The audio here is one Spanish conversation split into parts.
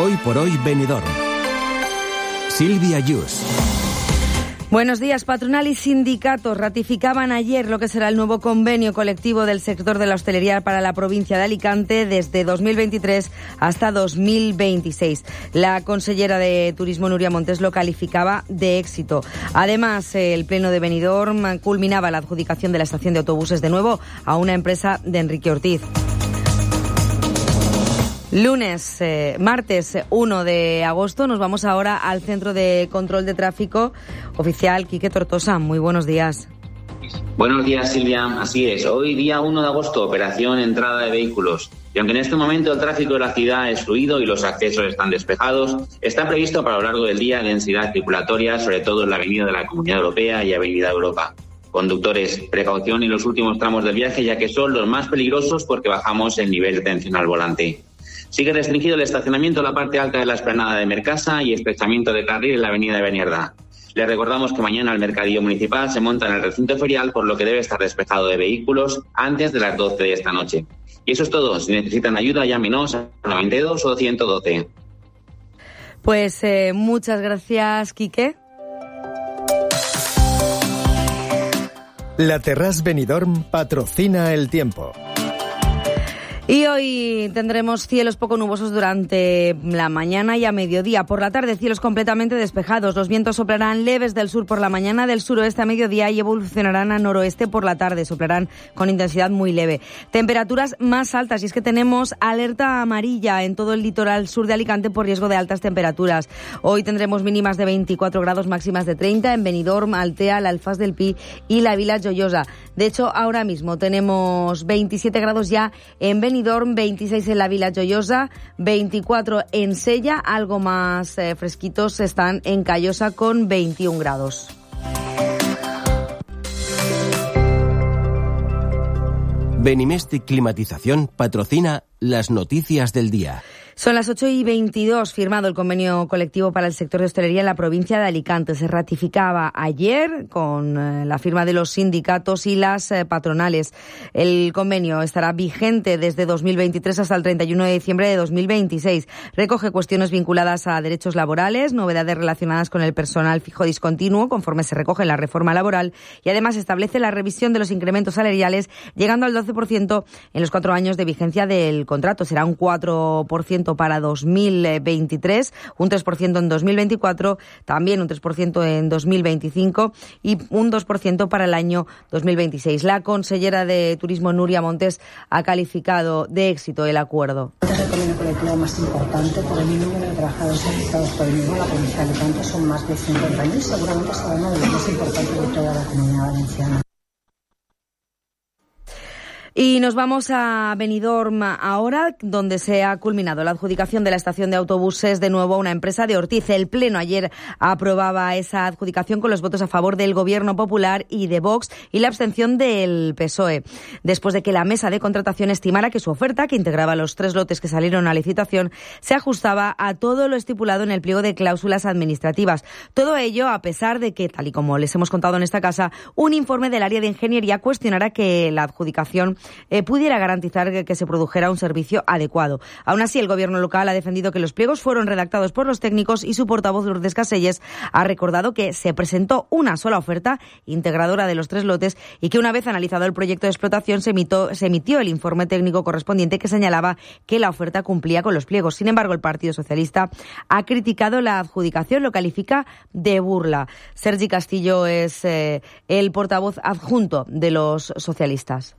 Hoy por hoy Benidorm. Silvia Yus. Buenos días. Patronal y sindicatos ratificaban ayer lo que será el nuevo convenio colectivo del sector de la hostelería para la provincia de Alicante desde 2023 hasta 2026. La consellera de Turismo, Núria Montes, lo calificaba de éxito. Además, el pleno de Benidorm culminaba la adjudicación de la estación de autobuses de nuevo a una empresa de Enrique Ortiz. Martes 1 de agosto, nos vamos ahora al Centro de Control de Tráfico. Oficial Quique Tortosa, muy buenos días. Buenos días, Silvia. Así es, hoy día 1 de agosto, operación entrada de vehículos. Y aunque en este momento el tráfico de la ciudad es fluido y los accesos están despejados, está previsto para lo largo del día densidad circulatoria, sobre todo en la avenida de la Comunidad Europea y Avenida Europa. Conductores, precaución en los últimos tramos del viaje, ya que son los más peligrosos porque bajamos el nivel de tensión al volante. Sigue restringido el estacionamiento en la parte alta de la explanada de Mercasa y estrechamiento de carril en la avenida de Beniardá. Les recordamos que mañana el mercadillo municipal se monta en el recinto ferial, por lo que debe estar despejado de vehículos antes de las 12 de esta noche. Y eso es todo. Si necesitan ayuda, llámenos al 92 o 112. Pues muchas gracias, Quique. La Terrasse Benidorm patrocina el tiempo. Y hoy tendremos cielos poco nubosos durante la mañana y a mediodía. Por la tarde, cielos completamente despejados. Los vientos soplarán leves del sur por la mañana, del suroeste a mediodía y evolucionarán a noroeste por la tarde. Soplarán con intensidad muy leve. Temperaturas más altas, y es que tenemos alerta amarilla en todo el litoral sur de Alicante por riesgo de altas temperaturas. Hoy tendremos mínimas de 24 grados, máximas de 30 en Benidorm, Altea, la Alfaz del Pi y la Vila Joiosa. De hecho, ahora mismo tenemos 27 grados ya en Benidorm, 26 en la Vila Joiosa, 24 en Sella, algo más fresquitos están en Callosa con 21 grados. Benimestic Climatización patrocina las noticias del día. Son las 8:22, firmado el convenio colectivo para el sector de hostelería en la provincia de Alicante. Se ratificaba ayer con la firma de los sindicatos y las patronales. El convenio estará vigente desde 2023 hasta el 31 de diciembre de 2026. Recoge cuestiones vinculadas a derechos laborales, novedades relacionadas con el personal fijo discontinuo, conforme se recoge en la reforma laboral, y además establece la revisión de los incrementos salariales, llegando al 12% en los 4 años de vigencia del contrato. Será un 4% para 2023, un 3% en 2024, también un 3% en 2025 y un 2% para el año 2026. La consellera de Turismo, Núria Montes, ha calificado de éxito el acuerdo. Es el convenio colectivo más importante por el número de trabajadores afectados por el mismo. La provincia de Alicante son más de 50.000, seguramente será uno de los más importantes de toda la Comunidad Valenciana. Y nos vamos a Benidorm ahora, donde se ha culminado la adjudicación de la estación de autobuses de nuevo a una empresa de Ortiz. El Pleno ayer aprobaba esa adjudicación con los votos a favor del Gobierno Popular y de Vox y la abstención del PSOE, después de que la mesa de contratación estimara que su oferta, que integraba los 3 lotes que salieron a licitación, se ajustaba a todo lo estipulado en el pliego de cláusulas administrativas. Todo ello a pesar de que, tal y como les hemos contado en esta casa, un informe del área de ingeniería cuestionara que la adjudicación pudiera garantizar que se produjera un servicio adecuado. Aún así, el Gobierno local ha defendido que los pliegos fueron redactados por los técnicos y su portavoz, Lourdes Caselles, ha recordado que se presentó una sola oferta integradora de los 3 lotes y que una vez analizado el proyecto de explotación se emitió el informe técnico correspondiente que señalaba que la oferta cumplía con los pliegos. Sin embargo, el Partido Socialista ha criticado la adjudicación, lo califica de burla. Sergi Castillo es el portavoz adjunto de los socialistas.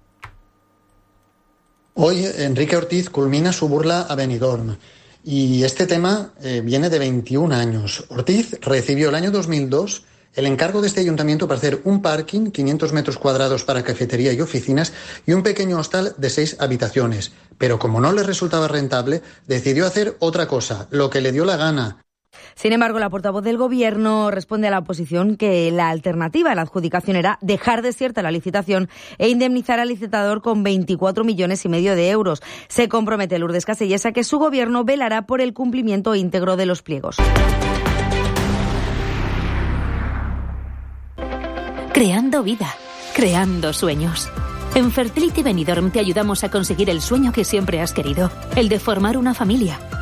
Hoy Enrique Ortiz culmina su burla a Benidorm y este tema viene de 21 años. Ortiz recibió el año 2002 el encargo de este ayuntamiento para hacer un parking, 500 metros cuadrados para cafetería y oficinas y un pequeño hostal de 6 habitaciones. Pero como no le resultaba rentable, decidió hacer otra cosa, lo que le dio la gana. Sin embargo, la portavoz del Gobierno responde a la oposición que la alternativa a la adjudicación era dejar desierta la licitación e indemnizar al licitador con 24,5 millones de euros. Se compromete Lourdes Caselles a que su Gobierno velará por el cumplimiento íntegro de los pliegos. Creando vida, creando sueños. En Fertility Benidorm te ayudamos a conseguir el sueño que siempre has querido, el de formar una familia.